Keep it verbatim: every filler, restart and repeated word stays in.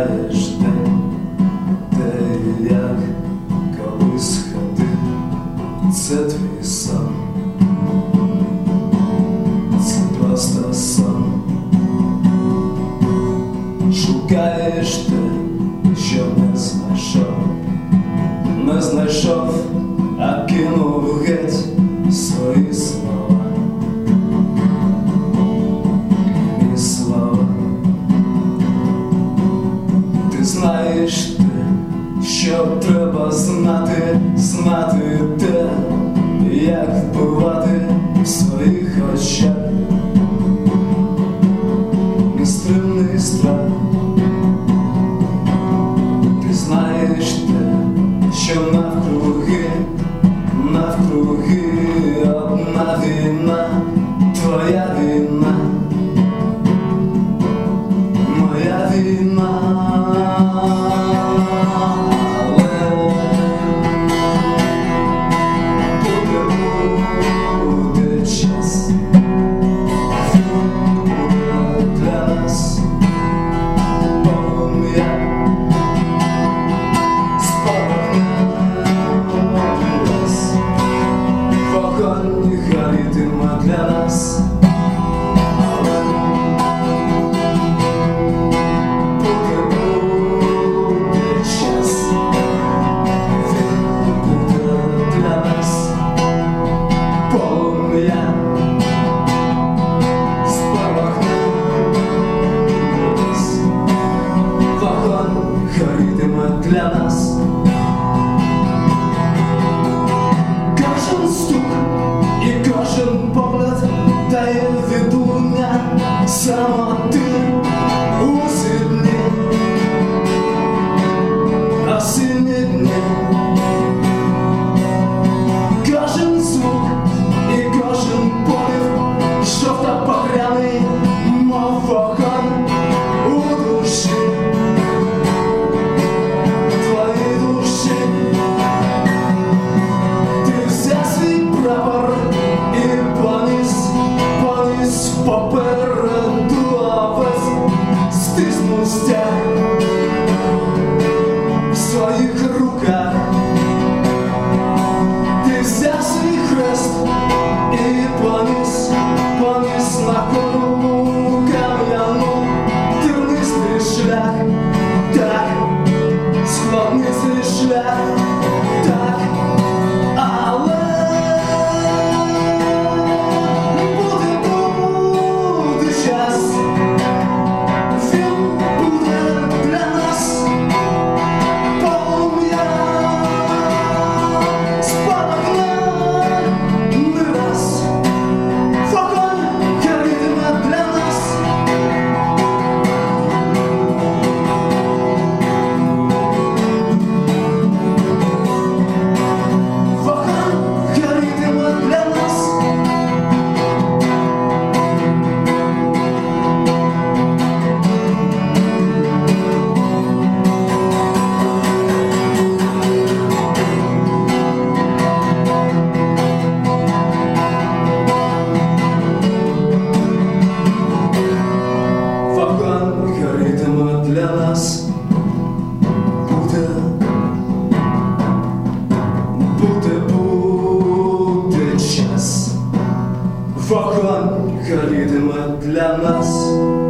шукаєш день, де і як колись ходив, це твій сон, це просто сон. Шукаєш те, що не знайшов, не знайшов, а кинув геть свої слова. І слова. Ти знаєш те, що треба знати, знати те, як вбивати в своїх очах нестримний страх. Ти знаєш те, що навкруги, навкруги одна війна, твоя війна, моя війна. Для нас буде час, він буде для нас полум'я, спалахне нас, вогонь горітиме для нас. Кожен стук і кожен погляд дає відлуння самоти у сідні, осінні дні. Кожен звук і кожен подив жовто-багряний, мов вогонь у душі, твоїй душі. Ти взяв свій прапор і поніс, поніс попереду, а весь стиснув стяг в своїх руках. Ти взяв свій хрест і поніс, поніс на кону кам'яну тернистий шлях, так, складний цей шлях, так, але для нас буде, буде, буде час, вогонь горітиме для нас.